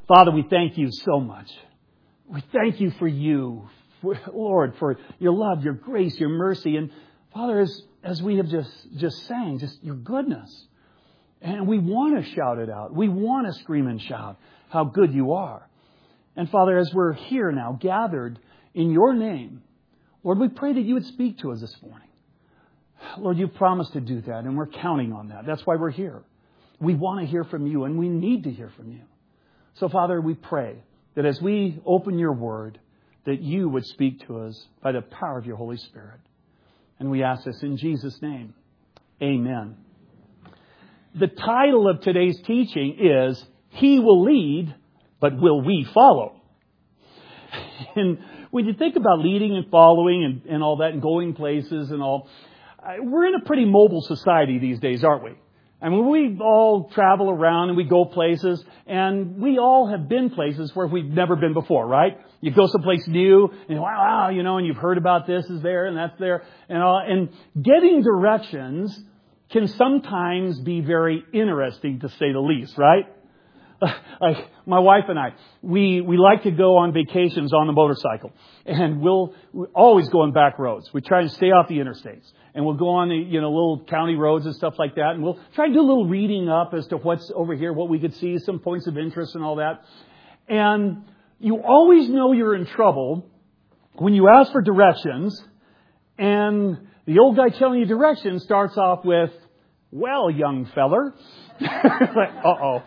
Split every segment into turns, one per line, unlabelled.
Father, we thank you so much. We thank you for you, Lord, for your love, your grace, your mercy. And Father, as we have just sang, just your goodness. And we want to shout it out. We want to scream and shout how good you are. And Father, as we're here now, gathered in your name, Lord, we pray that you would speak to us this morning. Lord, you've promised to do that, and we're counting on that. That's why we're here. We want to hear from you, and we need to hear from you. So, Father, we pray that as we open your word, that you would speak to us by the power of your Holy Spirit. And we ask this in Jesus' name. Amen. The title of today's teaching is, He Will Lead, but Will We Follow? And when you think about leading and following and all that and going places and all, we're in a pretty mobile society these days, aren't we? I mean, we all travel around and we go places, and we all have been places where we've never been before, right? You go someplace new, and wow, and you've heard about this is there and that's there, and all. And getting directions can sometimes be very interesting, to say the least, right? Like my wife and I, we like to go on vacations on the motorcycle, and we're always go on back roads. We try and stay off the interstates, and we'll go on the little county roads and stuff like that, and we'll try and do a little reading up as to what's over here, what we could see, some points of interest and all that. And you always know you're in trouble when you ask for directions, and the old guy telling you directions starts off with, "Well, young feller." Like, uh-oh.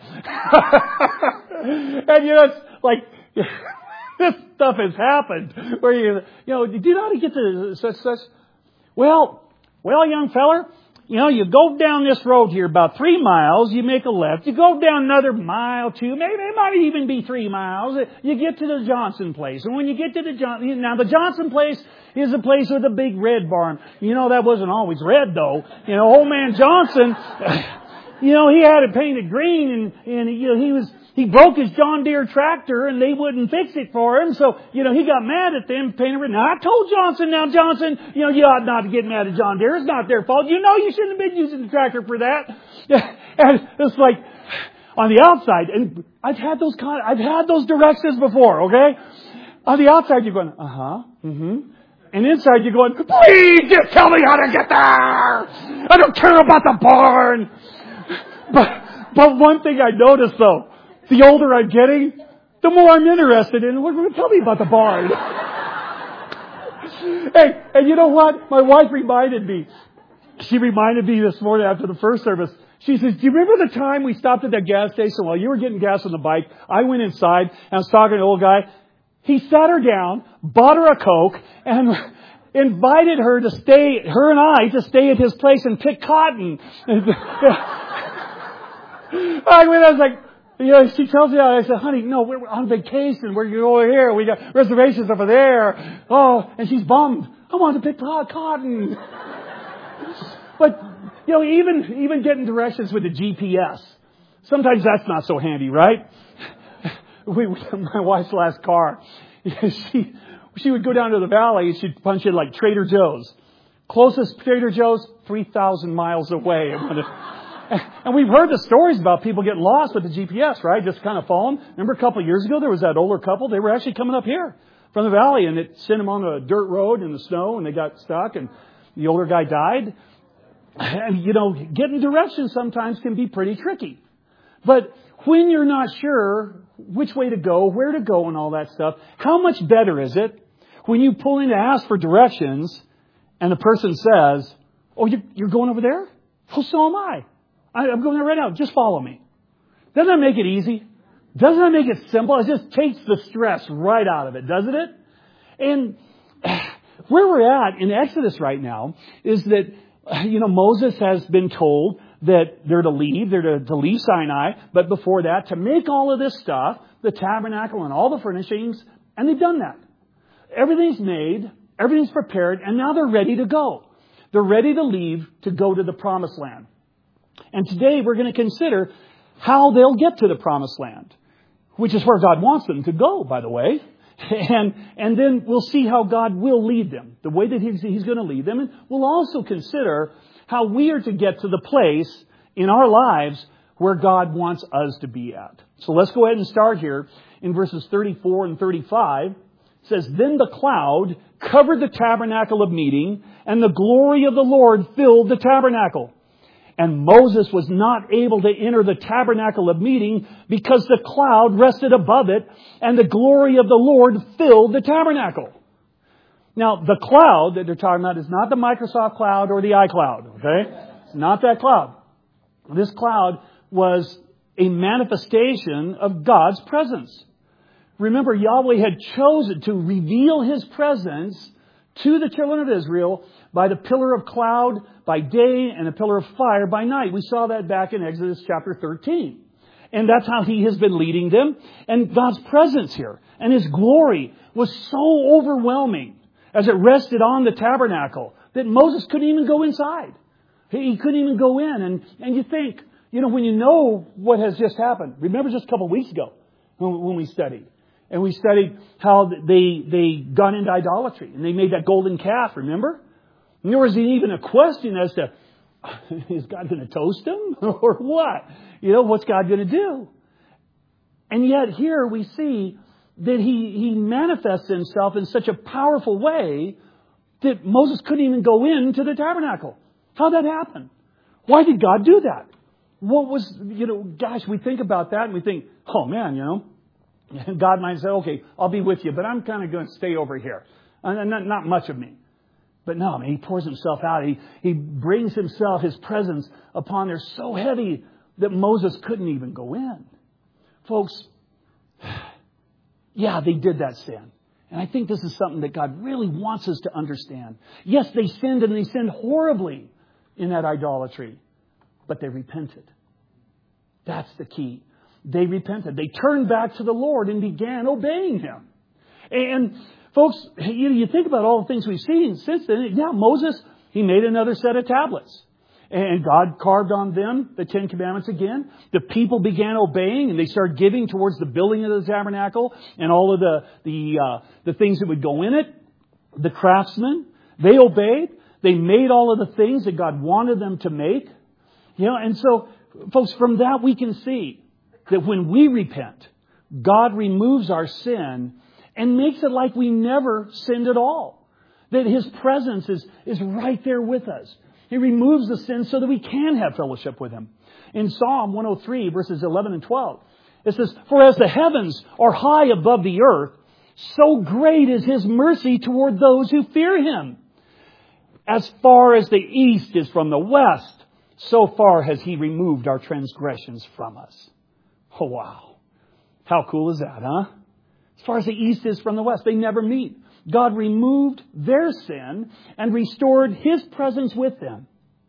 And it's like, this stuff has happened where do you know how to get to such? Well, young feller, you go down this road here about 3 miles, you make a left, you go down another mile, 2, maybe it might even be 3 miles, you get to the Johnson place. And when you get to the Johnson place is a place with a big red barn. That wasn't always red though. Old man Johnson, he had it painted green, and he broke his John Deere tractor, and they wouldn't fix it for him. So, he got mad at them, painted red. Now, I told Johnson, you ought not to get mad at John Deere. It's not their fault. You shouldn't have been using the tractor for that. And it's like, on the outside, and I've had those directions before, okay? On the outside, you're going, And inside, you're going, please just tell me how to get there. I don't care about the barn. But one thing I noticed though, the older I'm getting, the more I'm interested in, tell me about the barn. Hey, and you know what? My wife reminded me. She reminded me this morning after the first service. She says, do you remember the time we stopped at that gas station while you were getting gas on the bike? I went inside and I was talking to the old guy. He sat her down, bought her a Coke, and invited her to stay at his place and pick cotton. I was like, she tells me, I said, honey, no, we're on vacation. We're going over here. We got reservations over there. Oh, and she's bummed. I want to pick cotton. But, even getting directions with the GPS, sometimes that's not so handy, right? My wife's last car, she would go down to the valley and she'd punch in like Trader Joe's. Closest Trader Joe's, 3,000 miles away. And we've heard the stories about people getting lost with the GPS, right? Just kind of falling. Remember a couple of years ago, there was that older couple. They were actually coming up here from the valley, and it sent them on a dirt road in the snow, and they got stuck, and the older guy died. And, getting directions sometimes can be pretty tricky. But when you're not sure which way to go, where to go, and all that stuff, how much better is it when you pull in to ask for directions and the person says, oh, you're going over there? Well, so am I. I'm going there right now. Just follow me. Doesn't that make it easy? Doesn't that make it simple? It just takes the stress right out of it, doesn't it? And where we're at in Exodus right now is that, Moses has been told that they're to leave Sinai, but before that, to make all of this stuff, the tabernacle and all the furnishings, and they've done that. Everything's made, everything's prepared, and now they're ready to go. They're ready to leave to go to the promised land. And today we're going to consider how they'll get to the promised land, which is where God wants them to go, by the way. And then we'll see how God will lead them, the way that He's going to lead them. And we'll also consider how we are to get to the place in our lives where God wants us to be at. So let's go ahead and start here in verses 34 and 35. It says, "Then the cloud covered the tabernacle of meeting, and the glory of the Lord filled the tabernacle. And Moses was not able to enter the tabernacle of meeting because the cloud rested above it, and the glory of the Lord filled the tabernacle." Now, the cloud that they're talking about is not the Microsoft cloud or the iCloud, okay? It's not that cloud. This cloud was a manifestation of God's presence. Remember, Yahweh had chosen to reveal His presence to the children of Israel by the pillar of cloud by day and a pillar of fire by night. We saw that back in Exodus chapter 13. And that's how He has been leading them. And God's presence here and His glory was so overwhelming as it rested on the tabernacle that Moses couldn't even go inside. He couldn't even go in. And you think, when you know what has just happened. Remember just a couple of weeks ago when we studied. And we studied how they got into idolatry. And they made that golden calf, remember? And there was even a question as to, is God going to toast them? Or what? What's God going to do? And yet here we see that He manifests Himself in such a powerful way that Moses couldn't even go into the tabernacle. How'd that happen? Why did God do that? What was, we think about that and we think, oh man, God might say, okay, I'll be with you, but I'm kind of going to stay over here. Not much of me. But no, He pours Himself out. He brings Himself, His presence upon there so heavy that Moses couldn't even go in. Folks, yeah, they did that sin. And I think this is something that God really wants us to understand. Yes, they sinned and they sinned horribly in that idolatry, but they repented. That's the key. They repented. They turned back to the Lord and began obeying Him. And folks, you think about all the things we've seen since then. Yeah, Moses, he made another set of tablets. And God carved on them the Ten Commandments again. The people began obeying and they started giving towards the building of the tabernacle and all of the things that would go in it. The craftsmen, they obeyed. They made all of the things that God wanted them to make. And so, folks, from that we can see that when we repent, God removes our sin and makes it like we never sinned at all. That His presence is right there with us. He removes the sin so that we can have fellowship with Him. In Psalm 103, verses 11 and 12, it says, "For as the heavens are high above the earth, so great is His mercy toward those who fear Him. As far as the east is from the west, so far has He removed our transgressions from us." Oh, wow. How cool is that, huh? As far as the east is from the west, they never meet. God removed their sin and restored His presence with them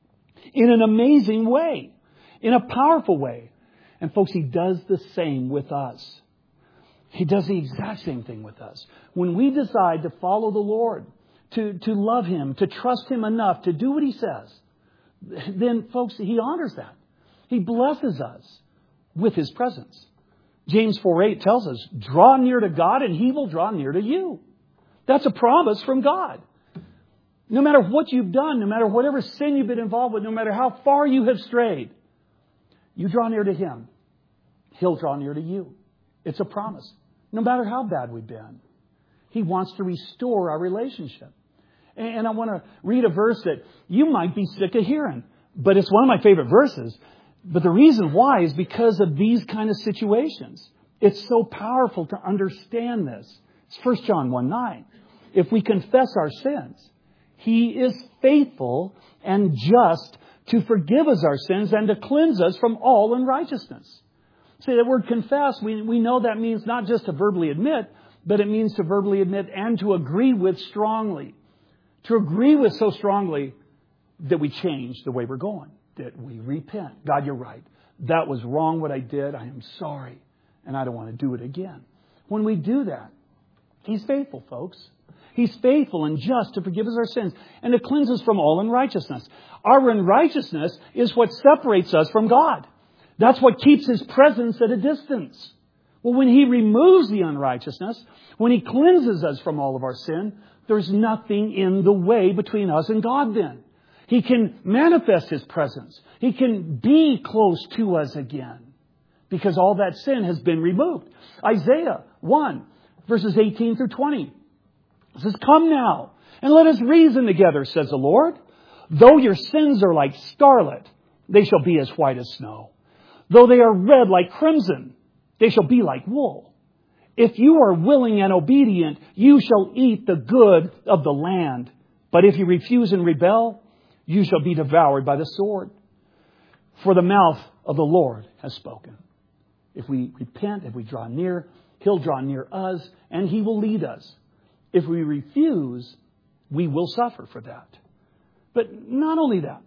in an amazing way, in a powerful way. And folks, He does the same with us. He does the exact same thing with us. When we decide to follow the Lord, to love Him, to trust Him enough to do what He says, then folks, He honors that. He blesses us with His presence. James 4:8 tells us, "Draw near to God and He will draw near to you." That's a promise from God. No matter what you've done, no matter whatever sin you've been involved with, no matter how far you have strayed, you draw near to Him. He'll draw near to you. It's a promise. No matter how bad we've been. He wants to restore our relationship. And I want to read a verse that you might be sick of hearing. But it's one of my favorite verses. But the reason why is because of these kind of situations. It's so powerful to understand this. It's 1 John 1:9. If we confess our sins, He is faithful and just to forgive us our sins and to cleanse us from all unrighteousness. See, that word confess, we know that means not just to verbally admit, but it means to verbally admit and to agree with strongly. To agree with so strongly that we change the way we're going. That we repent. God, you're right. That was wrong what I did. I am sorry. And I don't want to do it again. When we do that, He's faithful, folks. He's faithful and just to forgive us our sins and to cleanse us from all unrighteousness. Our unrighteousness is what separates us from God. That's what keeps His presence at a distance. Well, when He removes the unrighteousness, when He cleanses us from all of our sin, there's nothing in the way between us and God then. He can manifest His presence. He can be close to us again because all that sin has been removed. Isaiah 1, verses 18 through 20. It says, "Come now, and let us reason together, says the Lord. Though your sins are like scarlet, they shall be as white as snow. Though they are red like crimson, they shall be like wool. If you are willing and obedient, you shall eat the good of the land. But if you refuse and rebel, you shall be devoured by the sword. For the mouth of the Lord has spoken." If we repent, if we draw near, He'll draw near us and He will lead us. If we refuse, we will suffer for that. But not only that.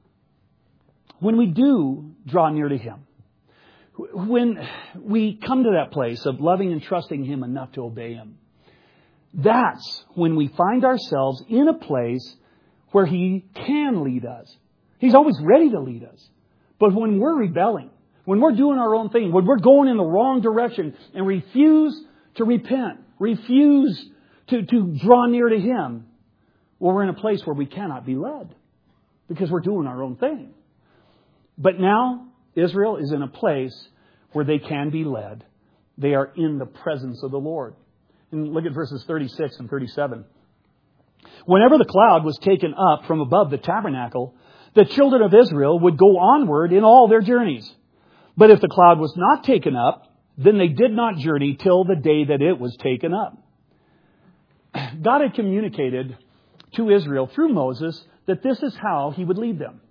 When we do draw near to Him, when we come to that place of loving and trusting Him enough to obey Him, that's when we find ourselves in a place where He can lead us. He's always ready to lead us. But when we're rebelling, when we're doing our own thing, when we're going in the wrong direction and refuse to repent, refuse to draw near to Him, well, we're in a place where we cannot be led because we're doing our own thing. But now Israel is in a place where they can be led. They are in the presence of the Lord. And look at verses 36 and 37. "Whenever the cloud was taken up from above the tabernacle, the children of Israel would go onward in all their journeys. But if the cloud was not taken up, then they did not journey till the day that it was taken up." God had communicated to Israel through Moses that this is how He would lead them.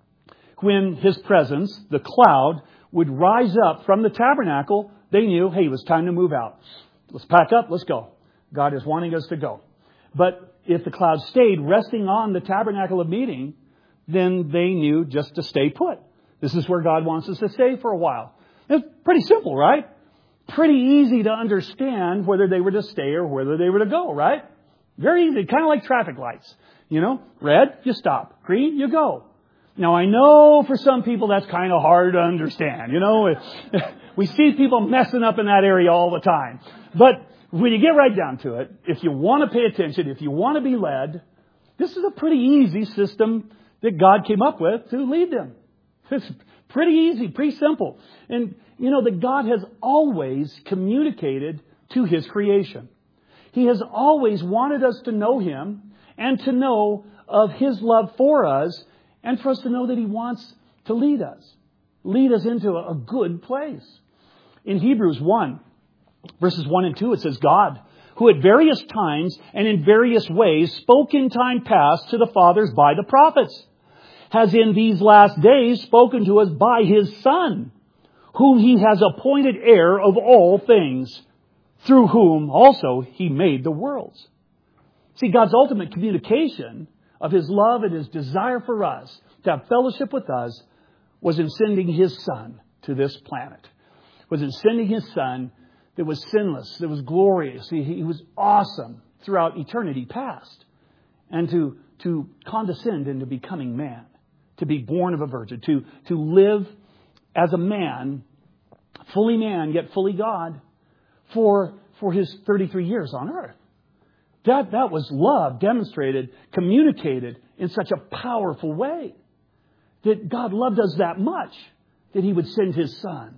When His presence, the cloud, would rise up from the tabernacle, they knew, hey, it was time to move out. Let's pack up, let's go. God is wanting us to go. But if the cloud stayed resting on the tabernacle of meeting, then they knew just to stay put. This is where God wants us to stay for a while. It's pretty simple, right? Pretty easy to understand whether they were to stay or whether they were to go, right? Very easy, kind of like traffic lights. You know, red, you stop. Green, you go. Now, I know for some people that's kind of hard to understand. You know, we see people messing up in that area all the time. But when you get right down to it, if you want to pay attention, if you want to be led, this is a pretty easy system that God came up with to lead them. It's pretty easy, pretty simple. And, you know, that God has always communicated to His creation. He has always wanted us to know Him and to know of His love for us and for us to know that He wants to lead us into a good place. In Hebrews 1, verses 1 and 2, it says, "God, who at various times and in various ways spoke in time past to the fathers by the prophets, has in these last days spoken to us by His Son, whom He has appointed heir of all things, through whom also He made the worlds." See, God's ultimate communication of His love and His desire for us to have fellowship with us was in sending His Son to this planet. Was in sending His Son that was sinless, that was glorious. He was awesome throughout eternity past. And to condescend into becoming man, to be born of a virgin, to live as a man, fully man, yet fully God, for His 33 years on earth. That was love demonstrated, communicated in such a powerful way. That God loved us that much that He would send His Son.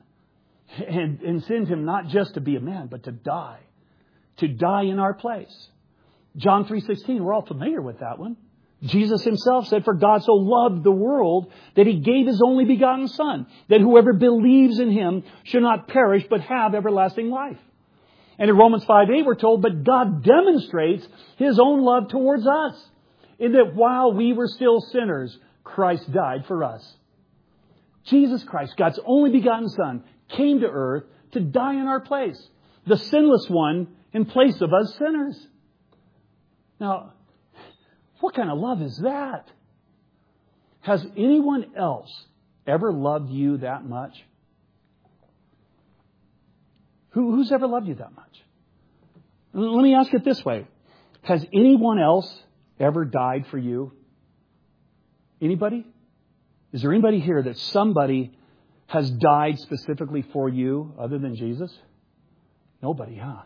And send Him not just to be a man, but to die. To die in our place. John 3:16, we're all familiar with that one. Jesus Himself said, "For God so loved the world that He gave His only begotten Son, that whoever believes in Him should not perish but have everlasting life." And in Romans 5:8 we're told, "But God demonstrates His own love towards us, in that while we were still sinners, Christ died for us." Jesus Christ, God's only begotten Son, came to earth to die in our place. The sinless one in place of us sinners. Now, what kind of love is that? Has anyone else ever loved you that much? Who's ever loved you that much? Let me ask it this way. Has anyone else ever died for you? Anybody? Is there anybody here that somebody has died specifically for you other than Jesus? Nobody, huh?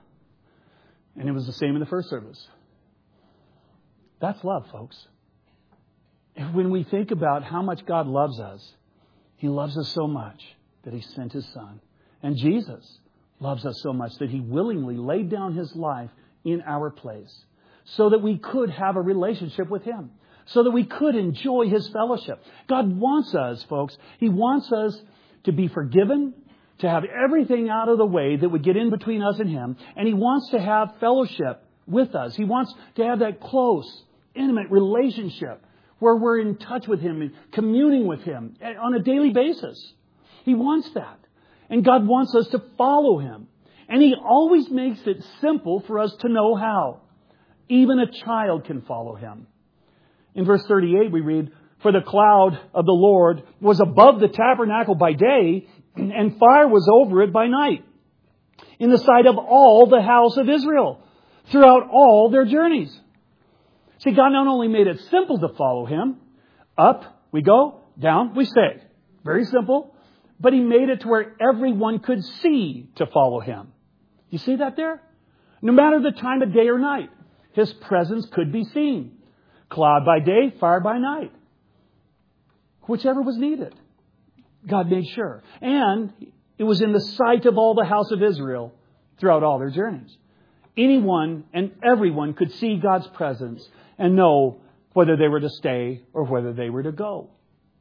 And it was the same in the first service. That's love, folks. when we think about how much God loves us, He loves us so much that He sent His Son. And Jesus loves us so much that He willingly laid down His life in our place so that we could have a relationship with Him, so that we could enjoy His fellowship. God wants us, folks. He wants us to be forgiven, to have everything out of the way that would get in between us and Him. And He wants to have fellowship with us. He wants to have that close, intimate relationship where we're in touch with Him and communing with Him on a daily basis. He wants that. And God wants us to follow Him. And He always makes it simple for us to know how. Even a child can follow Him. In verse 38 we read, "For the cloud of the Lord was above the tabernacle by day, and fire was over it by night, in the sight of all the house of Israel, throughout all their journeys." See, God not only made it simple to follow Him, up we go, down we stay. Very simple. But He made it to where everyone could see to follow Him. You see that there? No matter the time of day or night, His presence could be seen. Cloud by day, fire by night. Whichever was needed. God made sure. And it was in the sight of all the house of Israel throughout all their journeys. Anyone and everyone could see God's presence and know whether they were to stay or whether they were to go.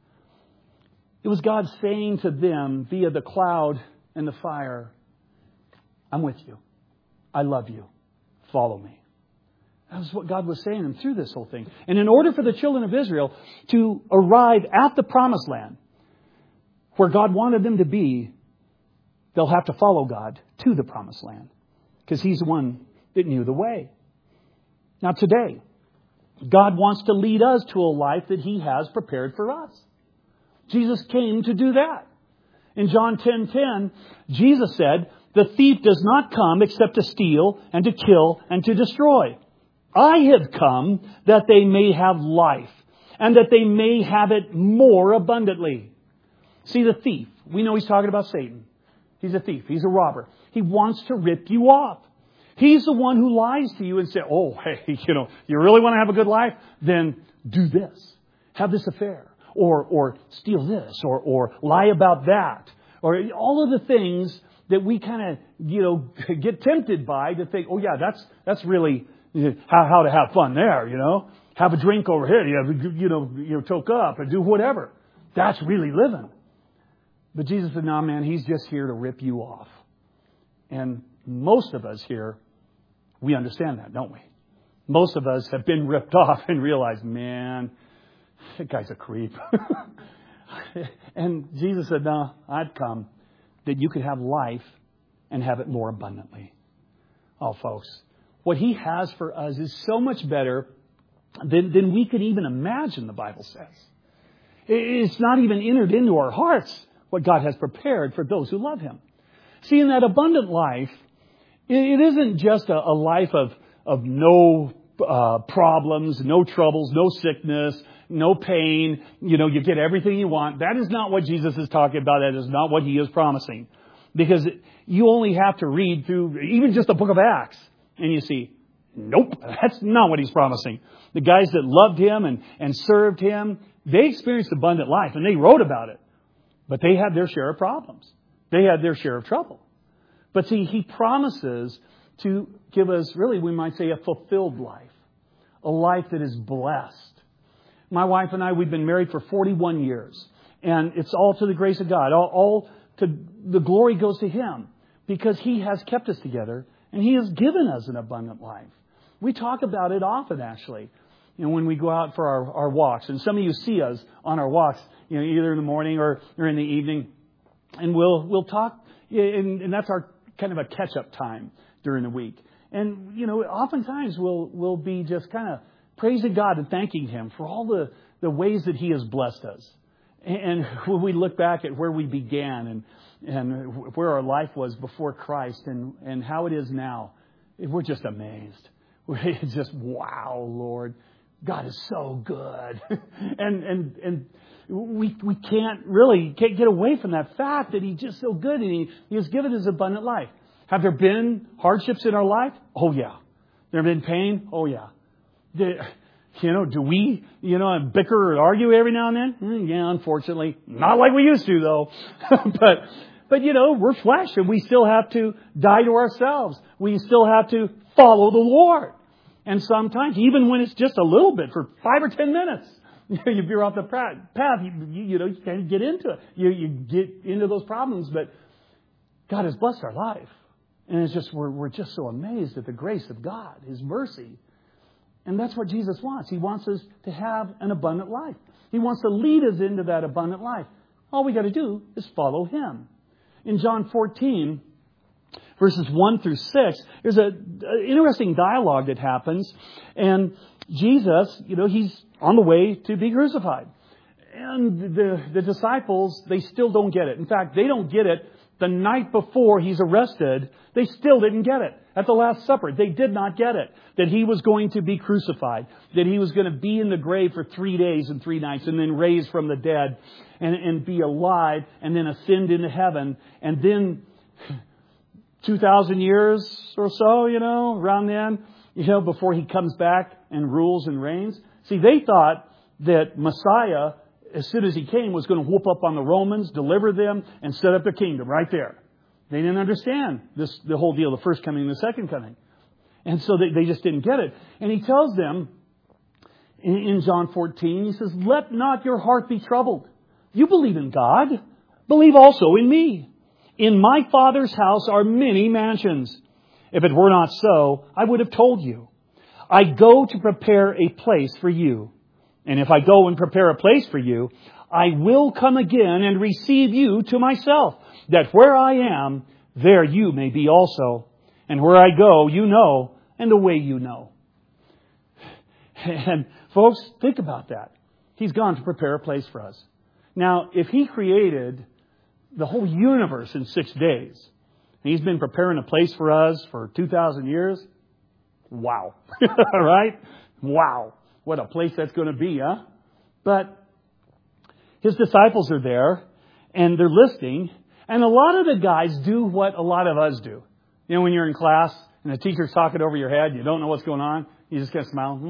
It was God saying to them via the cloud and the fire, "I'm with you. I love you. Follow me." That was what God was saying to them through this whole thing. And in order for the children of Israel to arrive at the promised land, where God wanted them to be, they'll have to follow God to the promised land. Because He's the one that knew the way. Now today, God wants to lead us to a life that He has prepared for us. Jesus came to do that. In John 10:10, Jesus said, "The thief does not come except to steal and to kill and to destroy. I have come that they may have life and that they may have it more abundantly." See, the thief, we know he's talking about Satan. He's a thief. He's a robber. He wants to rip you off. He's the one who lies to you and says, "Oh, hey, you really want to have a good life? Then do this. Have this affair. Or steal this. Or lie about that." Or all of the things that we kind of, get tempted by to think, "Oh, yeah, that's really how to have fun there, Have a drink over here, toke up and do whatever. That's really living." But Jesus said, "No, man, He's just here to rip you off." And most of us here, we understand that, don't we? Most of us have been ripped off and realized, man, that guy's a creep. And Jesus said, "No, I've come that you could have life and have it more abundantly." Oh, folks, what He has for us is so much better than we could even imagine, the Bible says. It's not even entered into our hearts what God has prepared for those who love Him. See, in that abundant life, it isn't just a life of no problems, no troubles, no sickness, no pain. You get everything you want. That is not what Jesus is talking about. That is not what He is promising. Because you only have to read through even just the book of Acts and you see, nope, that's not what He's promising. The guys that loved Him and served Him, they experienced abundant life and they wrote about it. But they had their share of problems. They had their share of trouble. But see, He promises to give us, really, we might say, a fulfilled life. A life that is blessed. My wife and I, we've been married for 41 years. And it's all to the grace of God. All to the glory goes to Him. Because He has kept us together. And He has given us an abundant life. We talk about it often, actually. When we go out for our walks. And some of you see us on our walks, either in the morning or in the evening. And we'll talk. And that's our kind of a catch-up time during the week. And, oftentimes we'll be just kind of praising God and thanking Him for all the ways that He has blessed us. And when we look back at where we began and where our life was before Christ and how it is now, we're just amazed. We're just, wow, Lord, God is so good. and we can't get away from that fact that He's just so good and He has given us abundant life. Have there been hardships in our life? Oh, yeah. There have been pain? Oh, yeah. Do we, bicker or argue every now and then? Yeah, unfortunately. Not like we used to, though. But we're flesh, and we still have to die to ourselves. We still have to follow the Lord. And sometimes, even when it's just a little bit, for 5 or 10 minutes, you veer off the path. You can't get into it. You get into those problems, but God has blessed our life. And it's just, we're just so amazed at the grace of God, His mercy. And that's what Jesus wants. He wants us to have an abundant life. He wants to lead us into that abundant life. All we got to do is follow Him. In John 14, verses 1 through 6, there's an interesting dialogue that happens. And Jesus, He's on the way to be crucified. And the disciples, they still don't get it. In fact, they don't get it the night before He's arrested. They still didn't get it. At the Last Supper, they did not get it. That He was going to be crucified. That He was going to be in the grave for 3 days and 3 nights. And then raised from the dead. And be alive. And then ascend into heaven. And then 2,000 years or so, around then, before He comes back and rules and reigns. See, they thought that Messiah, as soon as He came, was going to whoop up on the Romans, deliver them, and set up their kingdom right there. They didn't understand the whole deal, the first coming and the second coming. And so they just didn't get it. And He tells them in John 14, He says, "Let not your heart be troubled. You believe in God. Believe also in me. In my Father's house are many mansions. If it were not so, I would have told you. I go to prepare a place for you. And if I go and prepare a place for you, I will come again and receive you to myself, that where I am, there you may be also. And where I go, you know, and the way you know." And folks, think about that. He's gone to prepare a place for us. Now, if He created the whole universe in 6 days, and He's been preparing a place for us for 2,000 years, wow. All right? Wow. What a place that's going to be, huh? But His disciples are there, and they're listening. And a lot of the guys do what a lot of us do. When you're in class, and the teacher's talking over your head, you don't know what's going on, you just kind of smile.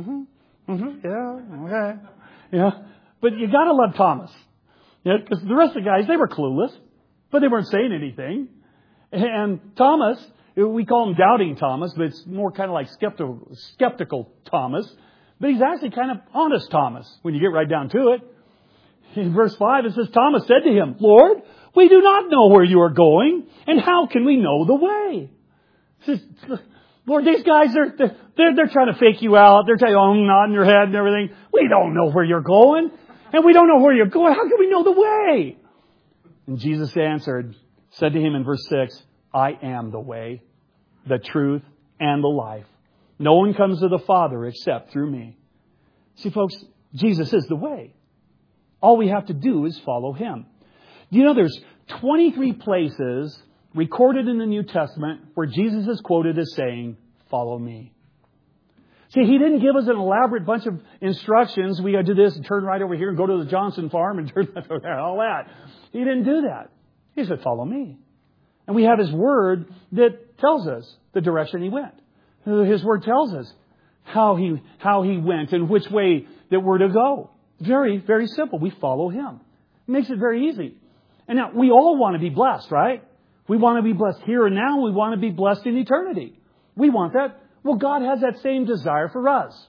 Yeah, okay. Yeah. But you got to love Thomas. Because the rest of the guys, they were clueless, but they weren't saying anything. And Thomas, we call him Doubting Thomas, but it's more kind of like skeptical Thomas. But he's actually kind of honest Thomas when you get right down to it. In verse 5, it says, "Thomas said to Him, 'Lord, we do not know where you are going, and how can we know the way?'" Says, "Lord, these guys, they're trying to fake you out. They're telling you, nodding your head and everything. We don't know where you're going, and we don't know where you're going. How can we know the way?" And Jesus answered, said to him in verse 6, "I am the way, the truth, and the life. No one comes to the Father except through me." See, folks, Jesus is the way. All we have to do is follow Him. There's 23 places recorded in the New Testament where Jesus is quoted as saying, "Follow me." See, He didn't give us an elaborate bunch of instructions. We got to do this and turn right over here and go to the Johnson farm and turn left over there, all that. He didn't do that. He said, "Follow me." And we have His Word that tells us the direction He went. His Word tells us how he went and which way that we're to go. Very, very simple. We follow Him. It makes it very easy. And now, we all want to be blessed, right? We want to be blessed here and now. We want to be blessed in eternity. We want that. Well, God has that same desire for us.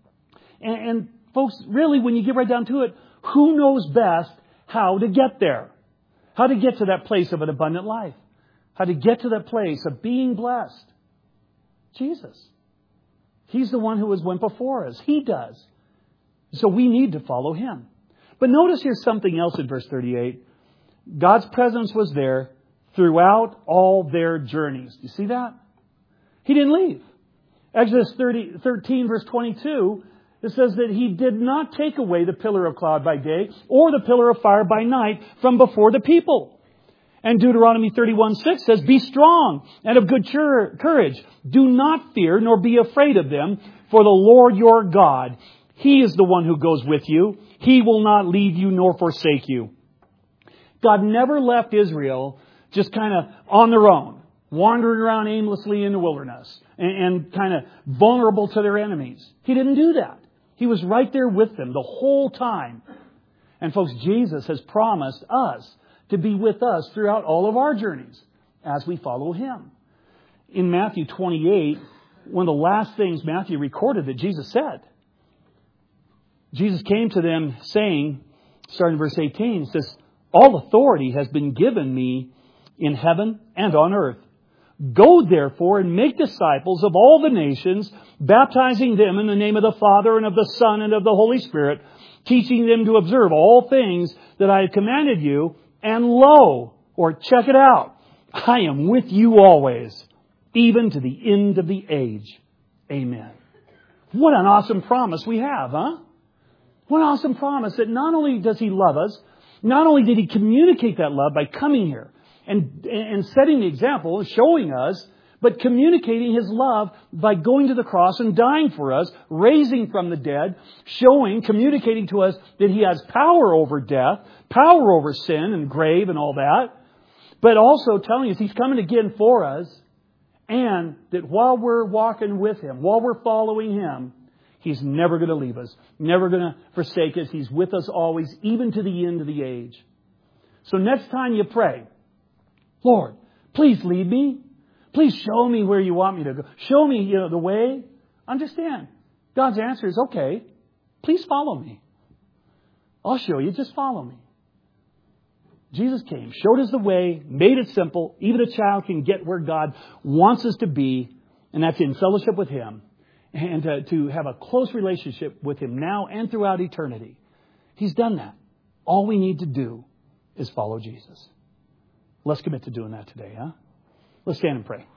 And folks, really, when you get right down to it, who knows best how to get there? How to get to that place of an abundant life? How to get to that place of being blessed? Jesus. He's the one who has went before us. He does. So we need to follow Him. But notice here's something else in verse 38. God's presence was there throughout all their journeys. You see that? He didn't leave. Exodus 13 verse 22, it says that He did not take away the pillar of cloud by day or the pillar of fire by night from before the people. And Deuteronomy 31:6 says, "Be strong and of good courage. Do not fear nor be afraid of them, for the Lord your God, He is the one who goes with you. He will not leave you nor forsake you." God never left Israel just kind of on their own, wandering around aimlessly in the wilderness and kind of vulnerable to their enemies. He didn't do that. He was right there with them the whole time. And folks, Jesus has promised us to be with us throughout all of our journeys as we follow Him. In Matthew 28, one of the last things Matthew recorded that Jesus said, Jesus came to them saying, starting in verse 18, it says, "All authority has been given me in heaven and on earth. Go therefore and make disciples of all the nations, baptizing them in the name of the Father and of the Son and of the Holy Spirit, teaching them to observe all things that I have commanded you. And lo," or check it out, "I am with you always, even to the end of the age. Amen." What an awesome promise we have, huh? What an awesome promise that not only does He love us, not only did He communicate that love by coming here and setting the example, showing us, but communicating His love by going to the cross and dying for us, raising from the dead, communicating to us that He has power over death, power over sin and grave and all that, but also telling us He's coming again for us, and that while we're walking with Him, while we're following Him, He's never going to leave us, never going to forsake us. He's with us always, even to the end of the age. So next time you pray, "Lord, please lead me. Please show me where you want me to go. Show me, the way." Understand, God's answer is, "Okay, please follow me. I'll show you. Just follow me." Jesus came, showed us the way, made it simple. Even a child can get where God wants us to be, and that's in fellowship with Him, and to have a close relationship with Him now and throughout eternity. He's done that. All we need to do is follow Jesus. Let's commit to doing that today, huh? Let's stand and pray.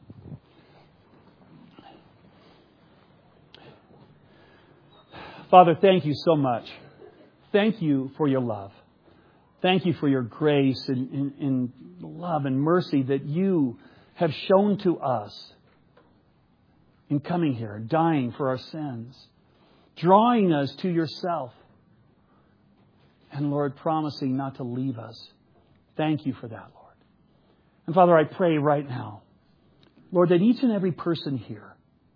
Father, thank you so much. Thank you for your love. Thank you for your grace and love and mercy that you have shown to us in coming here, dying for our sins, drawing us to yourself, and Lord, promising not to leave us. Thank you for that, Lord. And Father, I pray right now, Lord, that each and every person here,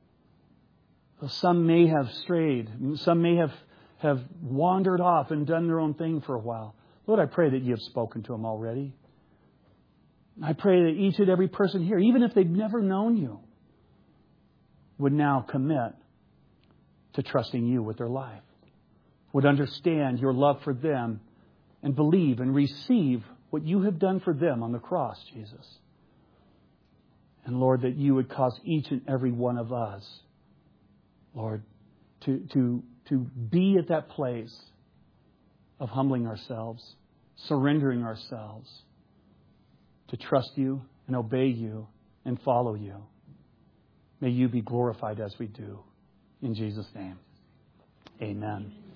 some may have strayed, some may have wandered off and done their own thing for a while. Lord, I pray that you have spoken to them already. I pray that each and every person here, even if they've never known you, would now commit to trusting you with their life, would understand your love for them and believe and receive what you have done for them on the cross, Jesus. And Lord, that you would cause each and every one of us, Lord, to be at that place of humbling ourselves, surrendering ourselves, to trust you and obey you and follow you. May you be glorified as we do. In Jesus' name, amen.